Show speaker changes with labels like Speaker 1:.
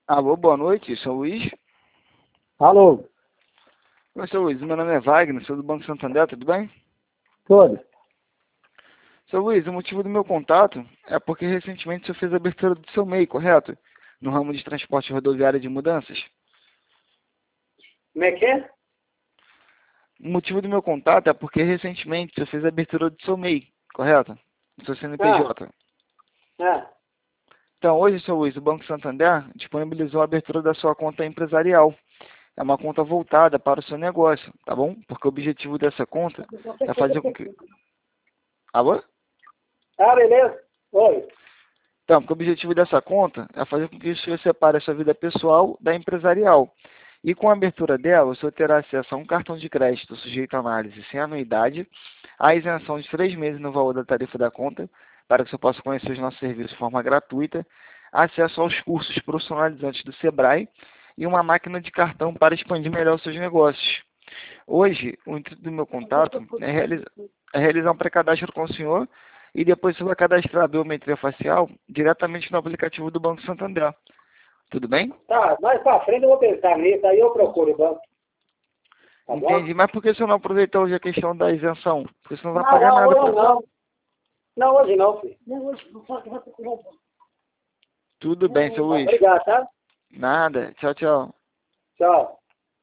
Speaker 1: Alô, boa noite, sou o Luiz.
Speaker 2: Alô,
Speaker 1: Oi, seu Luiz, meu nome é Wagner, sou do Banco Santander, tudo bem?
Speaker 2: tudo?
Speaker 1: Seu Luiz, o motivo do meu contato é porque recentemente o senhor fez a abertura do seu MEI, correto? No ramo de transporte rodoviário de mudanças.
Speaker 2: Como é que é?
Speaker 1: O motivo do meu contato é porque recentemente o senhor fez a abertura do seu MEI, correto? Do seu
Speaker 2: Ah,
Speaker 1: CNPJ.
Speaker 2: ah,
Speaker 1: Então, hoje, seu Luiz, o Banco Santander disponibilizou a abertura da sua conta empresarial. É uma conta voltada para o seu negócio, tá bom? Porque o objetivo dessa conta é fazer com que... Alô?
Speaker 2: beleza. Oi.
Speaker 1: Então, porque o objetivo dessa conta é fazer com que o senhor separe a sua vida pessoal da empresarial. E com a abertura dela, o senhor terá acesso a um cartão de crédito sujeito à análise sem anuidade, a isenção de 3 meses no valor da tarifa da conta, para que o senhor possa conhecer os nossos serviços de forma gratuita, acesso aos cursos profissionalizantes do Sebrae e uma máquina de cartão para expandir melhor os seus negócios. Hoje, o intuito do meu contato é realizar um pré-cadastro com o senhor e depois você vai cadastrar a biometria facial diretamente no aplicativo do Banco Santander. Tudo bem?
Speaker 2: Tá, mais pra frente eu vou pensar nisso, aí eu procuro o banco. Tá bom?
Speaker 1: Entendi. Mas por que você não aproveitou hoje a questão da isenção? Porque você não vai
Speaker 2: Não,
Speaker 1: pagar
Speaker 2: não,
Speaker 1: nada
Speaker 2: hoje
Speaker 1: para...
Speaker 2: não. Não, hoje não, filho. Não, hoje não. Só que vai procurar o banco.
Speaker 1: Tudo bem, seu Luiz.
Speaker 2: Obrigado, tá?
Speaker 1: Nada. Tchau, tchau.
Speaker 2: Tchau.